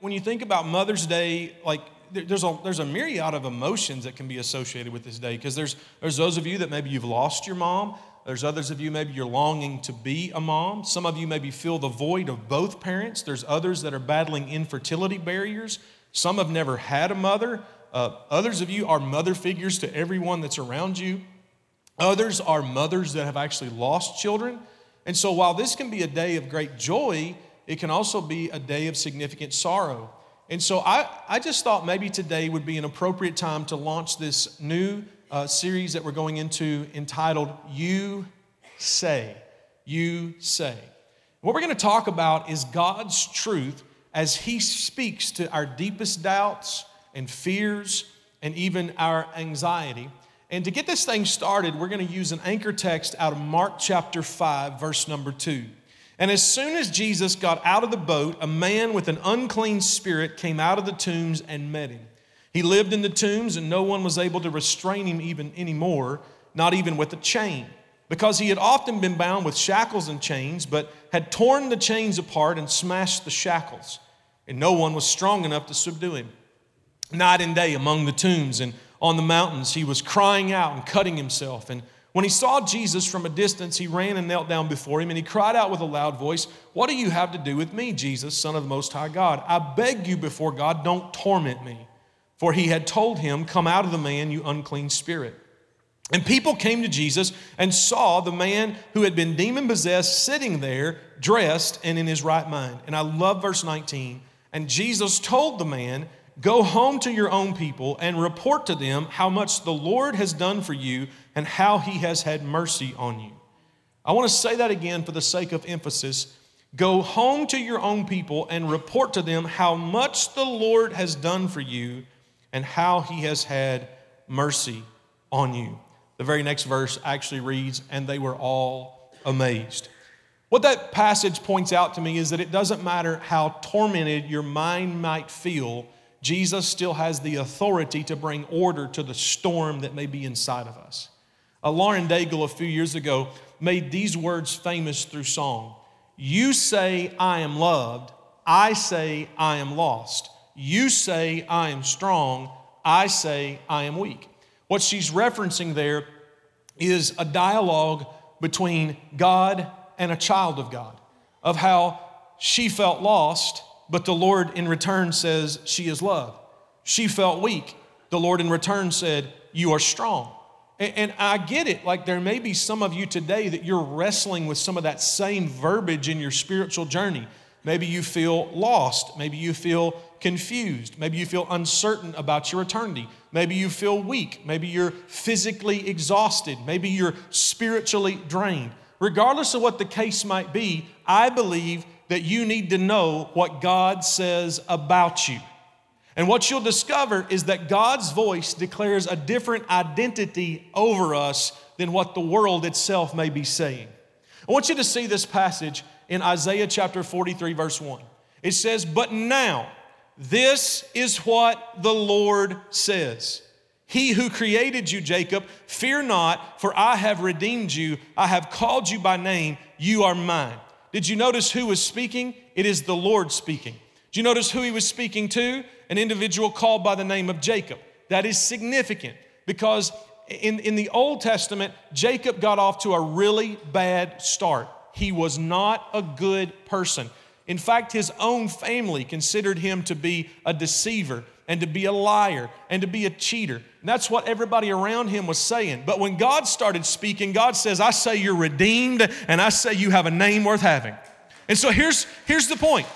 when you think about Mother's Day, like there's a myriad of emotions that can be associated with this day, because there's those of you that maybe you've lost your mom. There's others of you, maybe you're longing to be a mom. Some of you maybe feel the void of both parents. There's others that are battling infertility barriers. Some have never had a mother. Others of you are mother figures to everyone that's around you. Others are mothers that have actually lost children. And so while this can be a day of great joy, it can also be a day of significant sorrow. And so I just thought maybe today would be an appropriate time to launch this new series that we're going into entitled You Say. You Say. What we're going to talk about is God's truth as He speaks to our deepest doubts and fears and even our anxiety. And to get this thing started, we're going to use an anchor text out of Mark chapter 5, verse number 2. And as soon as Jesus got out of the boat, a man with an unclean spirit came out of the tombs and met him. He lived in the tombs, and no one was able to restrain him even anymore, not even with a chain, because he had often been bound with shackles and chains, but had torn the chains apart and smashed the shackles, and no one was strong enough to subdue him. Night and day among the tombs and on the mountains, he was crying out and cutting himself. And when he saw Jesus from a distance, he ran and knelt down before him, and he cried out with a loud voice, "What do you have to do with me, Jesus, Son of the Most High God? I beg you before God, don't torment me." For he had told him, "Come out of the man, you unclean spirit." And people came to Jesus and saw the man who had been demon-possessed sitting there, dressed and in his right mind. And I love verse 19. And Jesus told the man, "Go home to your own people and report to them how much the Lord has done for you and how He has had mercy on you." I want to say that again for the sake of emphasis. Go home to your own people and report to them how much the Lord has done for you and how He has had mercy on you. The very next verse actually reads, "And they were all amazed." What that passage points out to me is that it doesn't matter how tormented your mind might feel, Jesus still has the authority to bring order to the storm that may be inside of us. Lauren Daigle a few years ago made these words famous through song. "You say I am loved, I say I am lost. You say I am strong, I say I am weak." What she's referencing there is a dialogue between God and a child of God, of how she felt lost, but the Lord in return says she is loved. She felt weak. The Lord in return said, "You are strong." And I get it, like there may be some of you today that you're wrestling with some of that same verbiage in your spiritual journey. Maybe you feel lost. Maybe you feel confused. Maybe you feel uncertain about your eternity. Maybe you feel weak. Maybe you're physically exhausted. Maybe you're spiritually drained. Regardless of what the case might be, I believe that you need to know what God says about you. And what you'll discover is that God's voice declares a different identity over us than what the world itself may be saying. I want you to see this passage in Isaiah chapter 43, verse 1. It says, "But now, this is what the Lord says. He who created you, Jacob, fear not, for I have redeemed you. I have called you by name. You are mine." Did you notice who was speaking? It is the Lord speaking. Did you notice who He was speaking to? An individual called by the name of Jacob. That is significant because in the Old Testament, Jacob got off to a really bad start. He was not a good person. In fact, his own family considered him to be a deceiver and to be a liar and to be a cheater. And that's what everybody around him was saying. But when God started speaking, God says, "I say you're redeemed, and I say you have a name worth having." And so here's the point.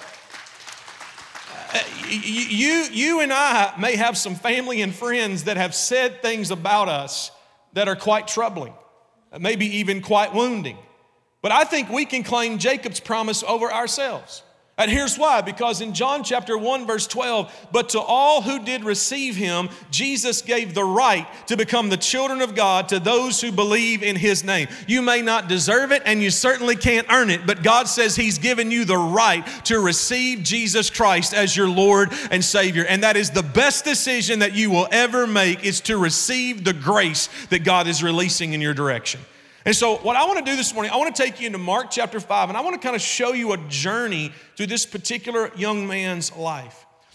You and I may have some family and friends that have said things about us that are quite troubling, maybe even quite wounding. But I think we can claim Jacob's promise over ourselves. And here's why, because in John chapter 1, verse 12, "But to all who did receive Him, Jesus gave the right to become the children of God to those who believe in His name." You may not deserve it, and you certainly can't earn it, but God says He's given you the right to receive Jesus Christ as your Lord and Savior. And that is the best decision that you will ever make, is to receive the grace that God is releasing in your direction. And so what I want to do this morning, I want to take you into Mark chapter 5, and I want to kind of show you a journey through this particular young man's life.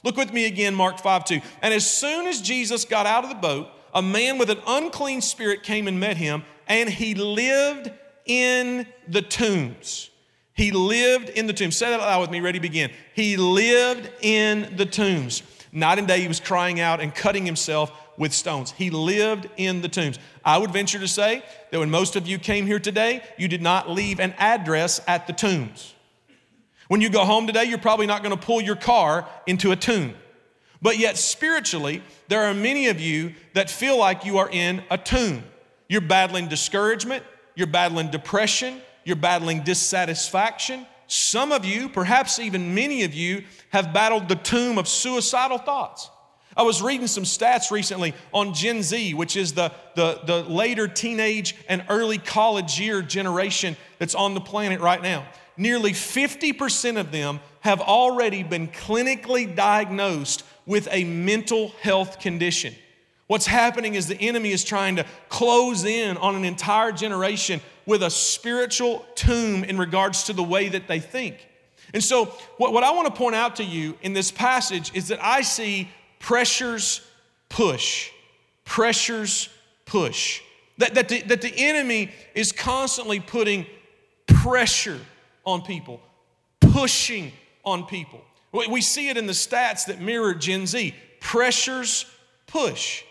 Look with me again, Mark 5:2. And as soon as Jesus got out of the boat, a man with an unclean spirit came and met him, and he lived in the tombs. He lived in the tombs. Say that aloud with me. Ready, begin. He lived in the tombs. Night and day he was crying out and cutting himself with stones. He lived in the tombs. I would venture to say that when most of you came here today, you did not leave an address at the tombs. When you go home today, you're probably not going to pull your car into a tomb. But yet spiritually, there are many of you that feel like you are in a tomb. You're battling discouragement, you're battling depression, you're battling dissatisfaction. Some of you, perhaps even many of you, have battled the tomb of suicidal thoughts. I was reading some stats recently on Gen Z, which is the later teenage and early college year generation that's on the planet right now. Nearly 50% of them have already been clinically diagnosed with a mental health condition. What's happening is the enemy is trying to close in on an entire generation with a spiritual tomb in regards to the way that they think. And so what I want to point out to you in this passage is that I see pressures push. Pressures push. That the enemy is constantly putting pressure on people, pushing on people. We see it in the stats that mirror Gen Z. Pressures push.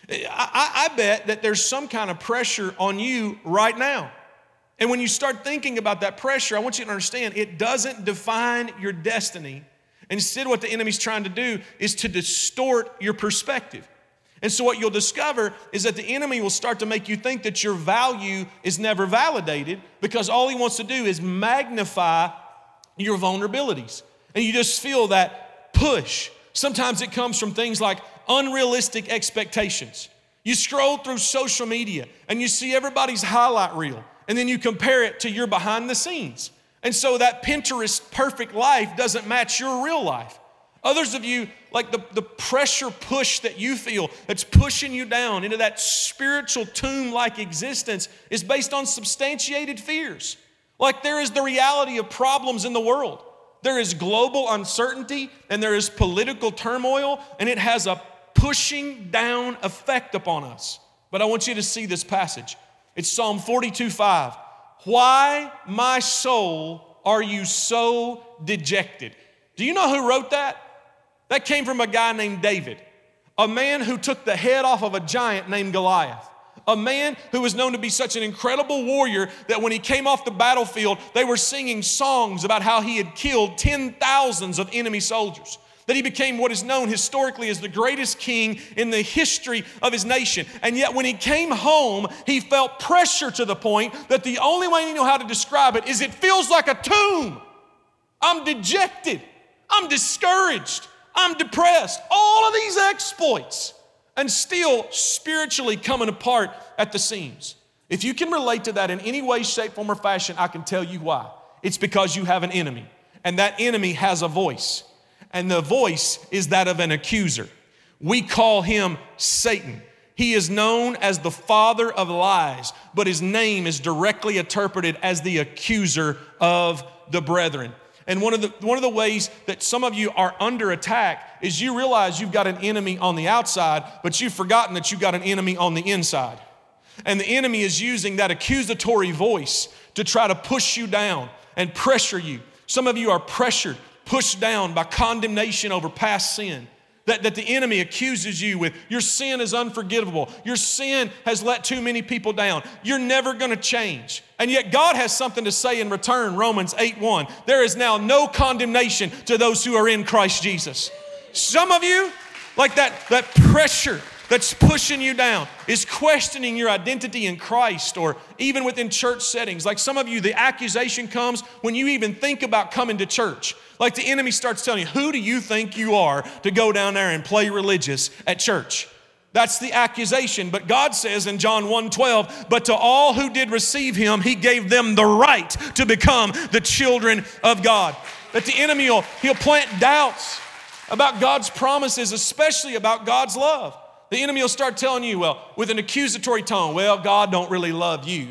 I bet that there's some kind of pressure on you right now. And when you start thinking about that pressure, I want you to understand it doesn't define your destiny. Instead, what the enemy's trying to do is to distort your perspective. And so what you'll discover is that the enemy will start to make you think that your value is never validated because all he wants to do is magnify your vulnerabilities. And you just feel that push. Sometimes it comes from things like unrealistic expectations. You scroll through social media and you see everybody's highlight reel, and then you compare it to your behind the scenes. And so that Pinterest perfect life doesn't match your real life. Others of you, like the pressure push that you feel that's pushing you down into that spiritual tomb-like existence is based on substantiated fears. Like there is the reality of problems in the world. There is global uncertainty and there is political turmoil, and it has a pushing down effect upon us. But I want you to see this passage. It's Psalm 42:5. Why, my soul, are you so dejected? Do you know who wrote that? That came from a guy named David, a man who took the head off of a giant named Goliath. A man who was known to be such an incredible warrior that when he came off the battlefield, they were singing songs about how he had killed 10,000s of enemy soldiers. That he became what is known historically as the greatest king in the history of his nation. And yet when he came home, he felt pressure to the point that the only way he knew how to describe it is it feels like a tomb. I'm dejected. I'm discouraged. I'm depressed. All of these exploits, and still spiritually coming apart at the seams. If you can relate to that in any way, shape, form, or fashion, I can tell you why. It's because you have an enemy, and that enemy has a voice, and the voice is that of an accuser. We call him Satan. He is known as the father of lies, but his name is directly interpreted as the accuser of the brethren. And one of the ways that some of you are under attack is you realize you've got an enemy on the outside, but you've forgotten that you've got an enemy on the inside. And the enemy is using that accusatory voice to try to push you down and pressure you. Some of you are pressured, pushed down by condemnation over past sin. That the enemy accuses you with, your sin is unforgivable. Your sin has let too many people down. You're never going to change. And yet God has something to say in return, Romans 8:1. There is now no condemnation to those who are in Christ Jesus. Some of you, like that pressure that's pushing you down is questioning your identity in Christ, or even within church settings. Like some of you, the accusation comes when you even think about coming to church. Like the enemy starts telling you, who do you think you are to go down there and play religious at church? That's the accusation. But God says in John 1:12, but to all who did receive him, he gave them the right to become the children of God. That the enemy he'll plant doubts about God's promises, especially about God's love. The enemy will start telling you, well, with an accusatory tone, well, God don't really love you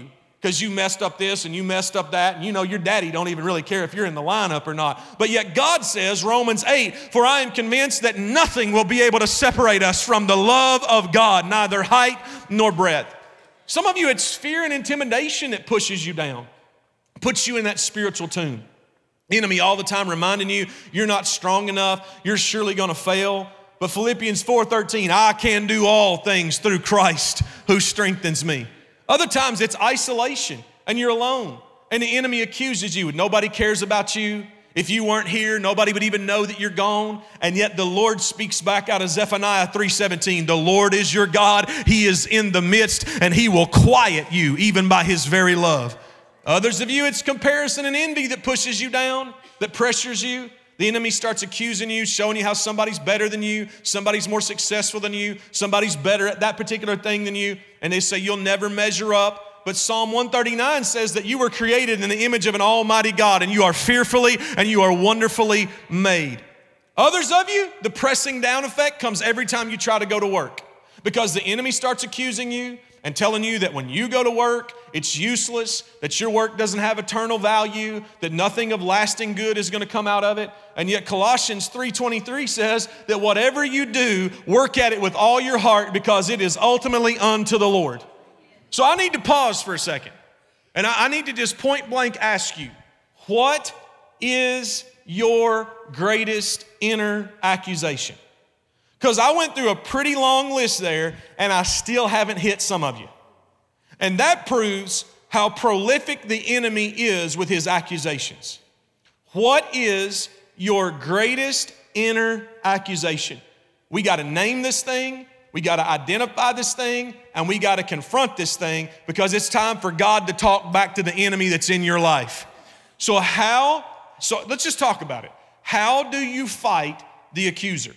because you messed up this and you messed up that, and you know your daddy don't even really care if you're in the lineup or not. But yet God says, Romans 8, for I am convinced that nothing will be able to separate us from the love of God, neither height nor breadth. Some of you, it's fear and intimidation that pushes you down, puts you in that spiritual tomb. The enemy all the time reminding you, you're not strong enough, you're surely gonna fail. But Philippians 4:13, I can do all things through Christ who strengthens me. Other times it's isolation and you're alone and the enemy accuses you. Nobody cares about you. If you weren't here, nobody would even know that you're gone. And yet the Lord speaks back out of Zephaniah 3:17. The Lord is your God. He is in the midst and he will quiet you even by his very love. Others of you, it's comparison and envy that pushes you down, that pressures you. The enemy starts accusing you, showing you how somebody's better than you, somebody's more successful than you, somebody's better at that particular thing than you, and they say you'll never measure up. But Psalm 139 says that you were created in the image of an almighty God, and you are fearfully and you are wonderfully made. Others of you, the pressing down effect comes every time you try to go to work, because the enemy starts accusing you and telling you that when you go to work, it's useless, that your work doesn't have eternal value, that nothing of lasting good is gonna come out of it. And yet Colossians 3:23 says that whatever you do, work at it with all your heart because it is ultimately unto the Lord. So I need to pause for a second. And I need to just point blank ask you, what is your greatest inner accusation? Because I went through a pretty long list there and I still haven't hit some of you. And that proves how prolific the enemy is with his accusations. What is your greatest inner accusation? We got to name this thing, we got to identify this thing, and we got to confront this thing because it's time for God to talk back to the enemy that's in your life. So let's just talk about it. How do you fight the accuser?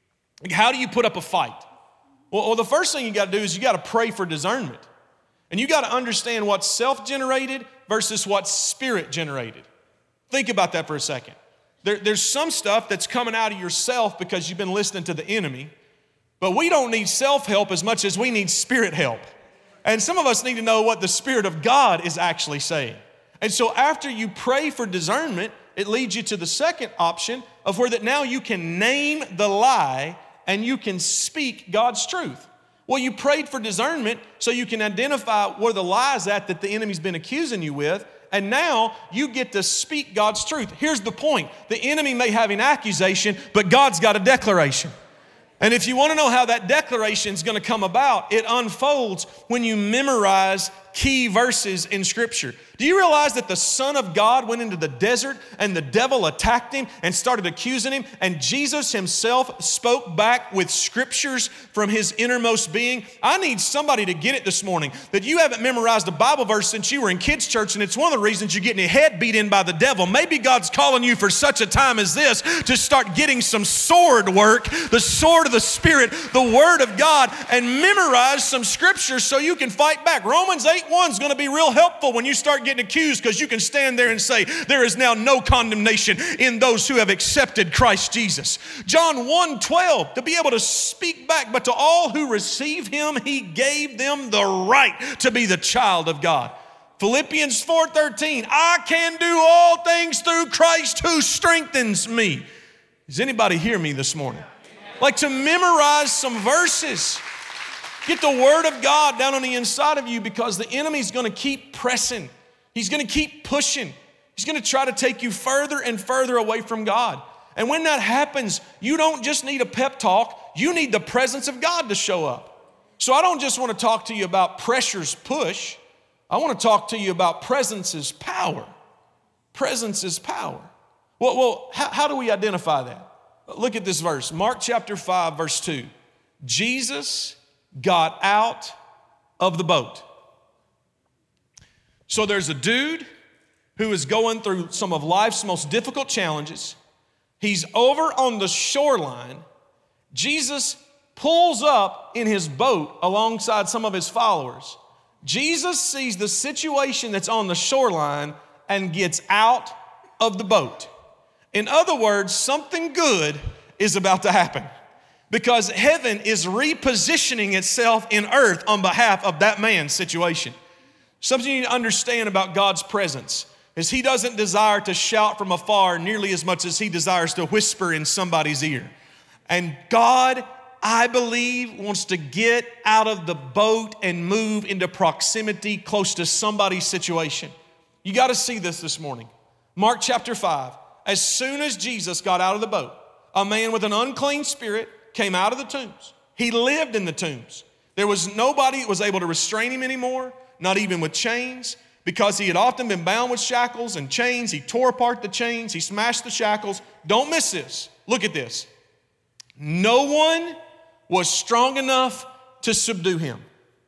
How do you put up a fight? Well, the first thing you got to do is you got to pray for discernment. And you got to understand what's self-generated versus what's spirit-generated. Think about that for a second. There's some stuff that's coming out of yourself because you've been listening to the enemy, but we don't need self-help as much as we need spirit help. And some of us need to know what the Spirit of God is actually saying. And so after you pray for discernment, it leads you to the second option of where that now you can name the lie and you can speak God's truth. Well, you prayed for discernment so you can identify where the lie's at that the enemy's been accusing you with, and now you get to speak God's truth. Here's the point. The enemy may have an accusation, but God's got a declaration. And if you want to know how that declaration is going to come about, it unfolds when you memorize key verses in Scripture. Do you realize that the Son of God went into the desert and the devil attacked him and started accusing him, and Jesus himself spoke back with scriptures from his innermost being? I need somebody to get it this morning that you haven't memorized a Bible verse since you were in kids' church, and it's one of the reasons you're getting your head beat in by the devil. Maybe God's calling you for such a time as this to start getting some sword work, the sword of the Spirit, the Word of God, and memorize some scriptures so you can fight back. Romans 8:1 is going to be real helpful when you start getting accused, because you can stand there and say, there is now no condemnation in those who have accepted Christ Jesus. John 1:12, to be able to speak back, but to all who receive him, he gave them the right to be the child of God. Philippians 4:13, I can do all things through Christ who strengthens me. Does anybody hear me this morning? Like to memorize some verses. Get the Word of God down on the inside of you, because the enemy's going to keep pressing. He's going to keep pushing. He's going to try to take you further and further away from God. And when that happens, you don't just need a pep talk. You need the presence of God to show up. So I don't just want to talk to you about pressure's push. I want to talk to you about presence is power. Presence is power. Well, how do we identify that? Look at this verse. Mark chapter 5, verse 2. Jesus got out of the boat. So there's a dude who is going through some of life's most difficult challenges. He's over on the shoreline. Jesus pulls up in his boat alongside some of his followers. Jesus sees the situation that's on the shoreline and gets out of the boat. In other words, something good is about to happen, because heaven is repositioning itself in earth on behalf of that man's situation. Something you need to understand about God's presence is He doesn't desire to shout from afar nearly as much as He desires to whisper in somebody's ear. And God, I believe, wants to get out of the boat and move into proximity close to somebody's situation. You got to see this morning. Mark chapter 5. As soon as Jesus got out of the boat, a man with an unclean spirit came out of the tombs. He lived in the tombs. There was nobody that was able to restrain him anymore, not even with chains, because he had often been bound with shackles and chains. He tore apart the chains. He smashed the shackles. Don't miss this. Look at this. No one was strong enough to subdue him.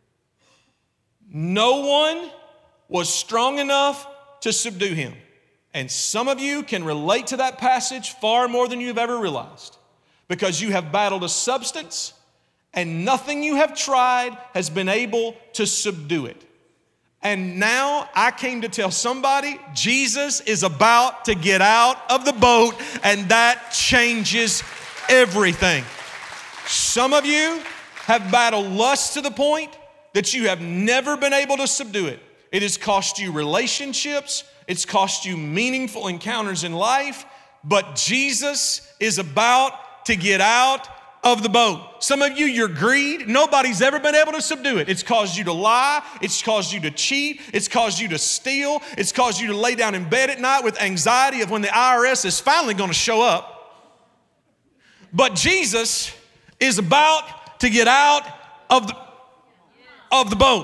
No one was strong enough to subdue him. And some of you can relate to that passage far more than you've ever realized, because you have battled a substance and nothing you have tried has been able to subdue it. And now I came to tell somebody Jesus is about to get out of the boat, and that changes everything. Some of you have battled lust to the point that you have never been able to subdue it. It has cost you relationships. It's cost you meaningful encounters in life. But Jesus is about to get out of the boat. Some of you, your greed, nobody's ever been able to subdue it. It's caused you to lie. It's caused you to cheat. It's caused you to steal. It's caused you to lay down in bed at night with anxiety of when the IRS is finally going to show up. But Jesus is about to get out of the boat.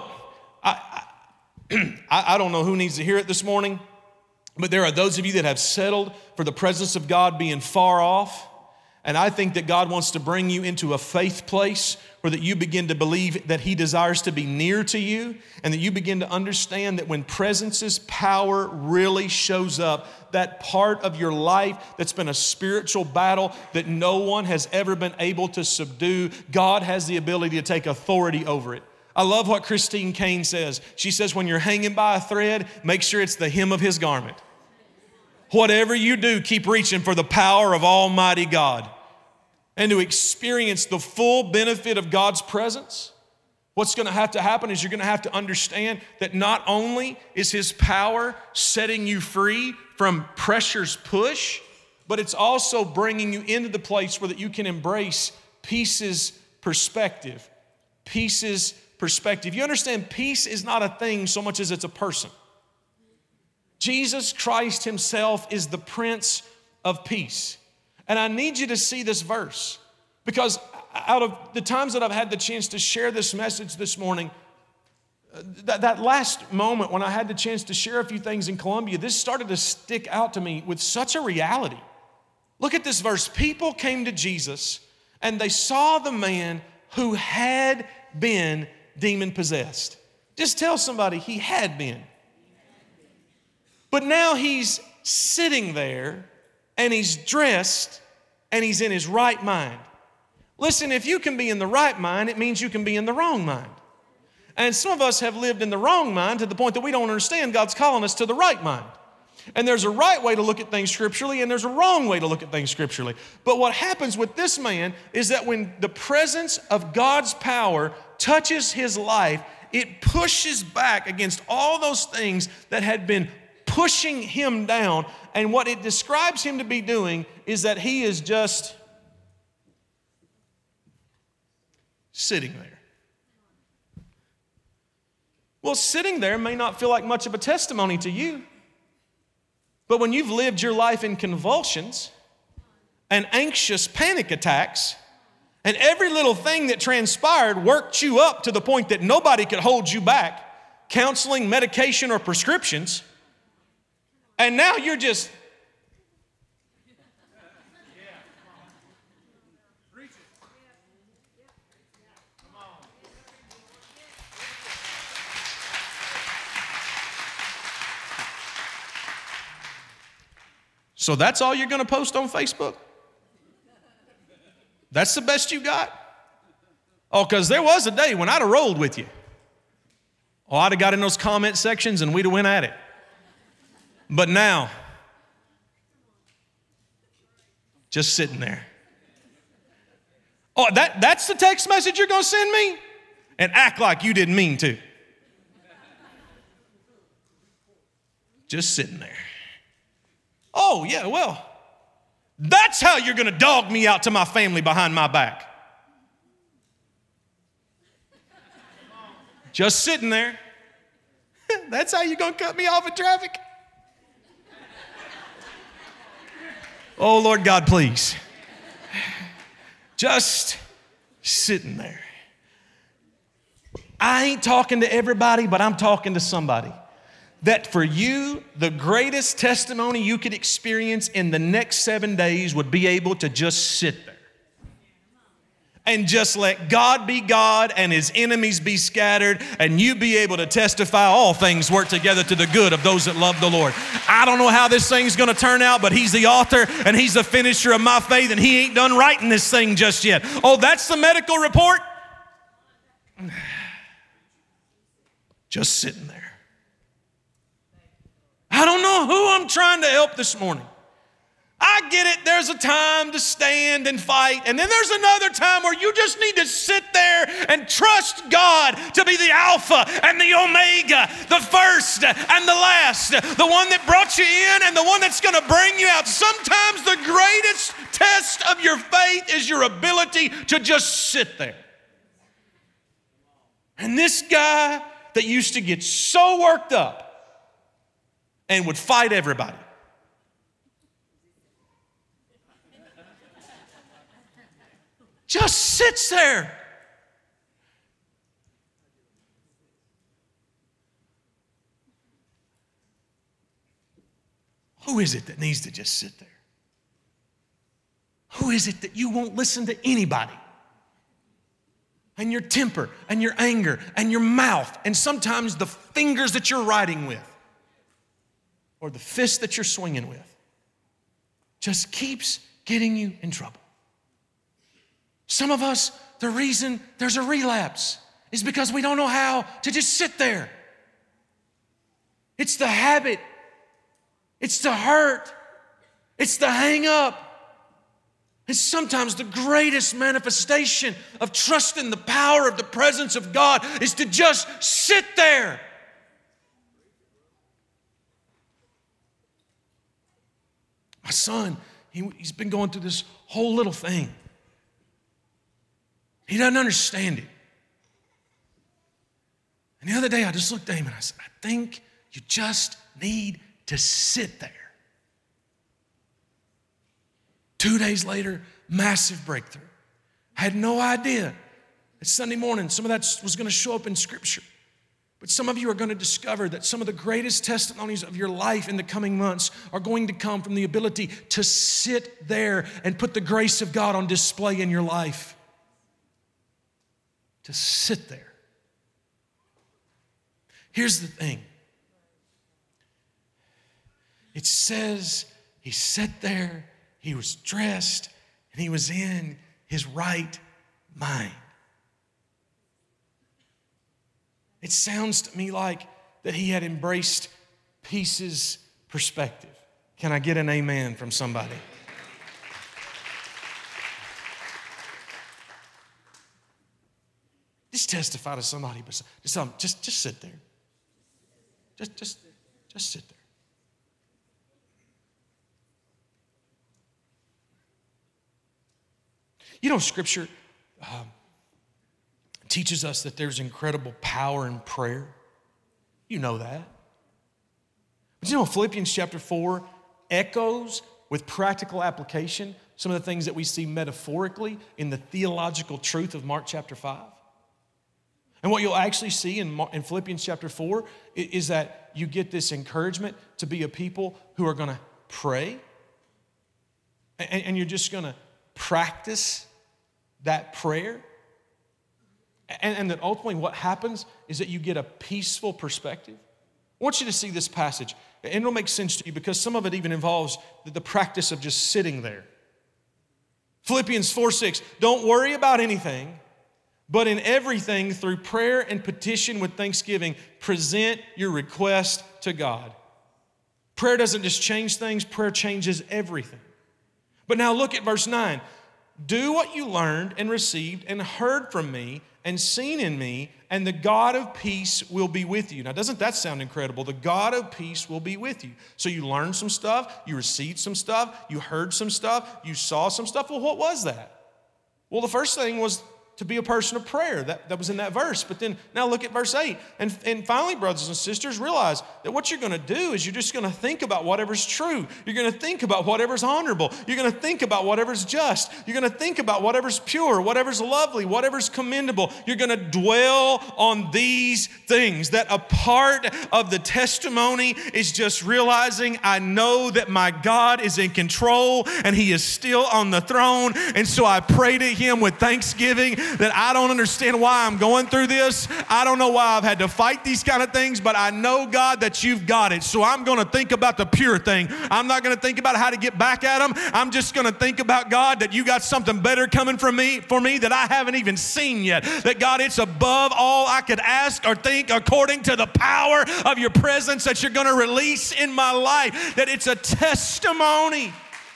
I don't know who needs to hear it this morning, but there are those of you that have settled for the presence of God being far off. And I think that God wants to bring you into a faith place where that you begin to believe that He desires to be near to you, and that you begin to understand that when presence's power really shows up, that part of your life that's been a spiritual battle that no one has ever been able to subdue, God has the ability to take authority over it. I love what Christine Kane says. She says, when you're hanging by a thread, make sure it's the hem of His garment. Whatever you do, keep reaching for the power of Almighty God. And to experience the full benefit of God's presence, what's going to have to happen is you're going to have to understand that not only is His power setting you free from pressure's push, but it's also bringing you into the place where that you can embrace peace's perspective. Peace's perspective. You understand, peace is not a thing so much as it's a person. Jesus Christ Himself is the Prince of Peace. And I need you to see this verse, because out of the times that I've had the chance to share this message this morning, that last moment when I had the chance to share a few things in Columbia, this started to stick out to me with such a reality. Look at this verse. People came to Jesus and they saw the man who had been demon possessed. Just tell somebody he had been. But now he's sitting there and he's dressed and he's in his right mind. Listen, if you can be in the right mind, it means you can be in the wrong mind. And some of us have lived in the wrong mind to the point that we don't understand God's calling us to the right mind. And there's a right way to look at things scripturally, and there's a wrong way to look at things scripturally. But what happens with this man is that when the presence of God's power touches his life, it pushes back against all those things that had been pushing him down. And what it describes him to be doing is that he is just sitting there. Well, sitting there may not feel like much of a testimony to you. But when you've lived your life in convulsions and anxious panic attacks, and every little thing that transpired worked you up to the point that nobody could hold you back, counseling, medication, or prescriptions, and now you're just... So that's all you're going to post on Facebook? That's the best you got? Oh, because there was a day when I'd have rolled with you. Oh, I'd have got in those comment sections and we'd have went at it. But now, just sitting there. Oh, that's the text message you're going to send me? And act like you didn't mean to. just sitting there. Oh, yeah, well, that's how you're going to dog me out to my family behind my back. Just sitting there. That's how you're going to cut me off in traffic? Oh, Lord God, please. Just sitting there. I ain't talking to everybody, but I'm talking to somebody. That for you, the greatest testimony you could experience in the next 7 days would be able to just sit there. And just let God be God and his enemies be scattered, and you be able to testify all things work together to the good of those that love the Lord. I don't know how this thing's going to turn out, but he's the author and he's the finisher of my faith, and he ain't done writing this thing just yet. Oh, that's the medical report? Just sitting there. I don't know who I'm trying to help this morning. I get it, there's a time to stand and fight, and then there's another time where you just need to sit there and trust God to be the Alpha and the Omega, the first and the last, the one that brought you in and the one that's going to bring you out. Sometimes the greatest test of your faith is your ability to just sit there. And this guy that used to get so worked up and would fight everybody, just sits there. Who is it that needs to just sit there? Who is it that you won't listen to anybody? And your temper and your anger and your mouth and sometimes the fingers that you're writing with or the fist that you're swinging with just keeps getting you in trouble. Some of us, the reason there's a relapse is because we don't know how to just sit there. It's the habit. It's the hurt. It's the hang up. And sometimes the greatest manifestation of trusting the power of the presence of God is to just sit there. My son, he's been going through this whole little thing. He doesn't understand it. And the other day I just looked at him and I said, I think you just need to sit there. 2 days later, massive breakthrough. I had no idea that Sunday morning some of that was going to show up in Scripture. But some of you are going to discover that some of the greatest testimonies of your life in the coming months are going to come from the ability to sit there and put the grace of God on display in your life. To sit there. Here's the thing. It says he sat there, he was dressed, and he was in his right mind. It sounds to me like that he had embraced peace's perspective. Can I get an amen from somebody? Just testify to somebody, but just sit there. Just sit there. You know, Scripture teaches us that there's incredible power in prayer. You know that. But you know, Philippians chapter 4 echoes with practical application some of the things that we see metaphorically in the theological truth of Mark chapter 5. And what you'll actually see in Philippians chapter 4 is that you get this encouragement to be a people who are going to pray. And you're just going to practice that prayer. And that ultimately what happens is that you get a peaceful perspective. I want you to see this passage. And it'll make sense to you because some of it even involves the practice of just sitting there. Philippians 4:6, don't worry about anything. But in everything, through prayer and petition with thanksgiving, present your request to God. Prayer doesn't just change things, prayer changes everything. But now look at verse 9. Do what you learned and received and heard from me and seen in me, and the God of peace will be with you. Now, doesn't that sound incredible? The God of peace will be with you. So you learned some stuff, you received some stuff, you heard some stuff, you saw some stuff. Well, what was that? Well, the first thing was to be a person of prayer. That was in that verse. But then now look at verse 8. And finally, brothers and sisters, realize that what you're going to do is you're just going to think about whatever's true. You're going to think about whatever's honorable. You're going to think about whatever's just. You're going to think about whatever's pure, whatever's lovely, whatever's commendable. You're going to dwell on these things. That a part of the testimony is just realizing I know that my God is in control and He is still on the throne. And so I pray to Him with thanksgiving that I don't understand why I'm going through this. I don't know why I've had to fight these kind of things, but I know, God, that you've got it. So I'm going to think about the pure thing. I'm not going to think about how to get back at them. I'm just going to think about, God, that you got something better coming for me that I haven't even seen yet. That, God, it's above all I could ask or think according to the power of your presence that you're going to release in my life. That it's a testimony.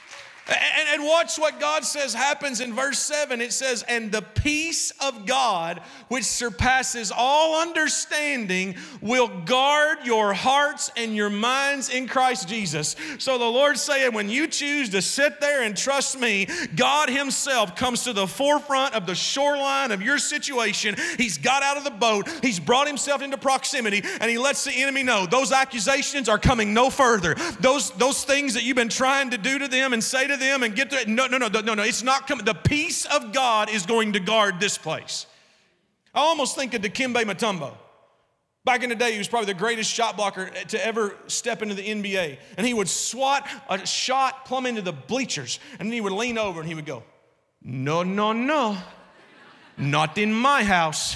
And watch what God says happens in verse 7. It says, and the peace of God, which surpasses all understanding, will guard your hearts and your minds in Christ Jesus. So the Lord's saying, when you choose to sit there and trust me, God Himself comes to the forefront of the shoreline of your situation. He's got out of the boat. He's brought Himself into proximity, and He lets the enemy know those accusations are coming no further. Those things that you've been trying to do to them and say to them and get to it. No, it's not coming. The peace of God is going to guard this place. I almost think of Dikembe Mutombo. Back in the day, he was probably the greatest shot blocker to ever step into the NBA. And he would swat a shot plumb into the bleachers. And then he would lean over and he would go, no, not in my house.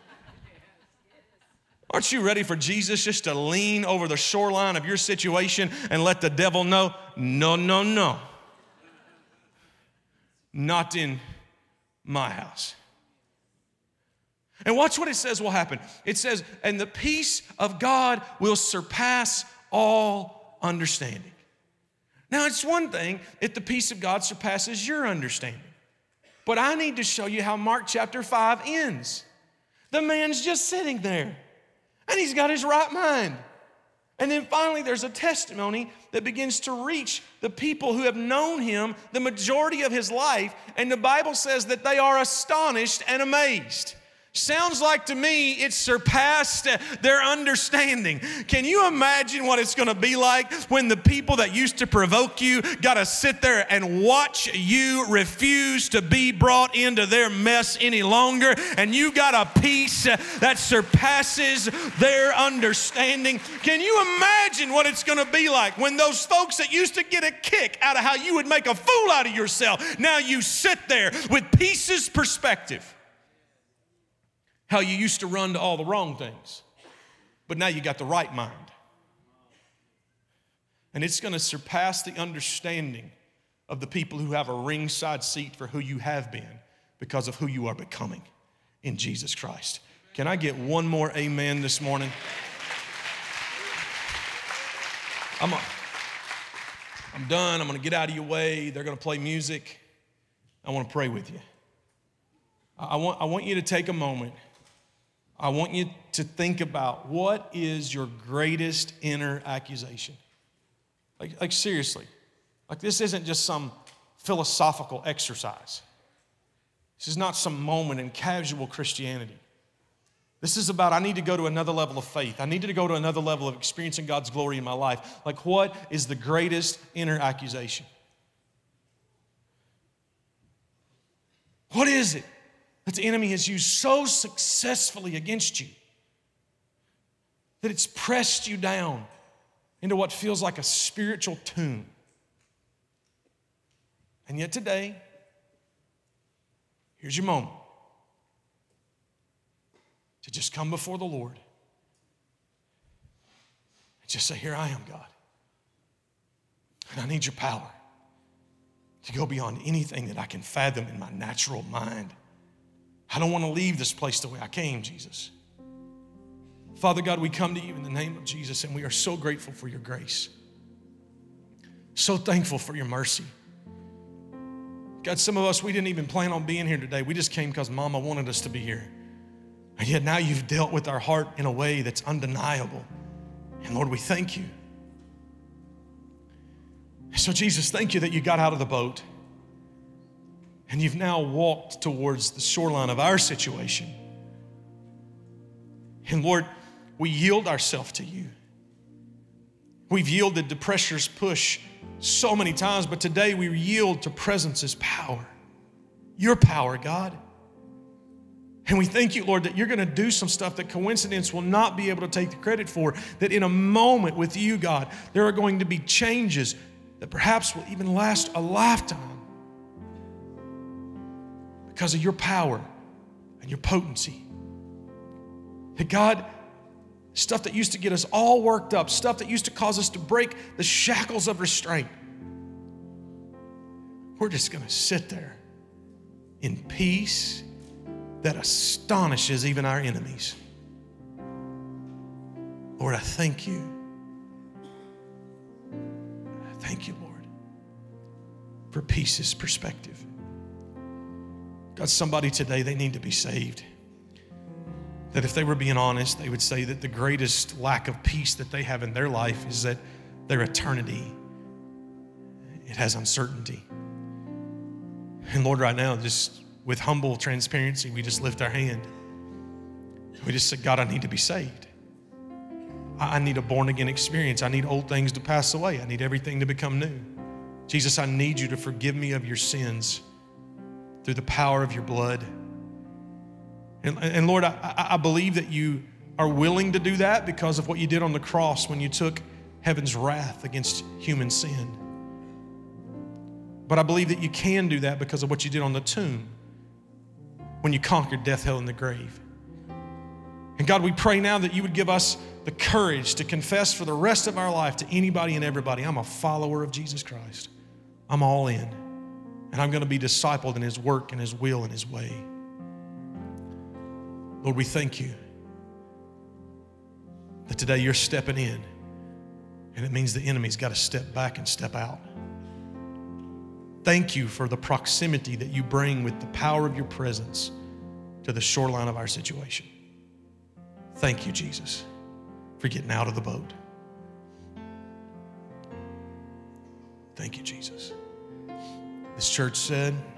Aren't you ready for Jesus just to lean over the shoreline of your situation and let the devil know, no. Not in my house. And watch what it says will happen. It says, and the peace of God will surpass all understanding. Now, it's one thing if the peace of God surpasses your understanding. But I need to show you how Mark chapter 5 ends. The man's just sitting there, and he's got his right mind. And then finally, there's a testimony that begins to reach the people who have known him the majority of his life. And the Bible says that they are astonished and amazed. Sounds like to me it surpassed their understanding. Can you imagine what it's going to be like when the people that used to provoke you got to sit there and watch you refuse to be brought into their mess any longer, and you got a peace that surpasses their understanding? Can you imagine what it's going to be like when those folks that used to get a kick out of how you would make a fool out of yourself, now you sit there with peace's perspective? How you used to run to all the wrong things, but now you got the right mind. And it's going to surpass the understanding of the people who have a ringside seat for who you have been because of who you are becoming in Jesus Christ. Can I get one more amen this morning? I'm done. I'm going to get out of your way. They're going to play music. I want to pray with you. I want you to take a moment. I want you to think about what is your greatest inner accusation. Like seriously. Like this isn't just some philosophical exercise. This is not some moment in casual Christianity. This is about, I need to go to another level of faith. I need to go to another level of experiencing God's glory in my life. Like, what is the greatest inner accusation? What is it that the enemy has used so successfully against you that it's pressed you down into what feels like a spiritual tomb? And yet today, here's your moment to just come before the Lord and just say, here I am, God. And I need your power to go beyond anything that I can fathom in my natural mind. I don't want to leave this place the way I came, Jesus. Father God, we come to you in the name of Jesus, and we are so grateful for your grace. So thankful for your mercy. God, some of us, we didn't even plan on being here today. We just came because Mama wanted us to be here. And yet now you've dealt with our heart in a way that's undeniable. And Lord, we thank you. So Jesus, thank you that you got out of the boat and you've now walked towards the shoreline of our situation. And Lord, we yield ourselves to you. We've yielded to pressure's push so many times, but today we yield to presence's power. Your power, God. And we thank you, Lord, that you're going to do some stuff that coincidence will not be able to take the credit for, that in a moment with you, God, there are going to be changes that perhaps will even last a lifetime because of your power and your potency. That God, stuff that used to get us all worked up, stuff that used to cause us to break the shackles of restraint, we're just going to sit there in peace that astonishes even our enemies. Lord, I thank you. I thank you, Lord, for peace's perspective. God, somebody today, they need to be saved. That if they were being honest, they would say that the greatest lack of peace that they have in their life is that their eternity, it has uncertainty. And Lord, right now, just with humble transparency, we just lift our hand. We just say, God, I need to be saved. I need a born-again experience. I need old things to pass away. I need everything to become new. Jesus, I need you to forgive me of your sins through the power of your blood. And Lord, I believe that you are willing to do that because of what you did on the cross when you took heaven's wrath against human sin. But I believe that you can do that because of what you did on the tomb when you conquered death, hell, and the grave. And God, we pray now that you would give us the courage to confess for the rest of our life to anybody and everybody, I'm a follower of Jesus Christ. I'm all in. And I'm going to be discipled in his work and his will and his way. Lord, we thank you that today you're stepping in, and it means the enemy's got to step back and step out. Thank you for the proximity that you bring with the power of your presence to the shoreline of our situation. Thank you, Jesus, for getting out of the boat. Thank you, Jesus. This church said,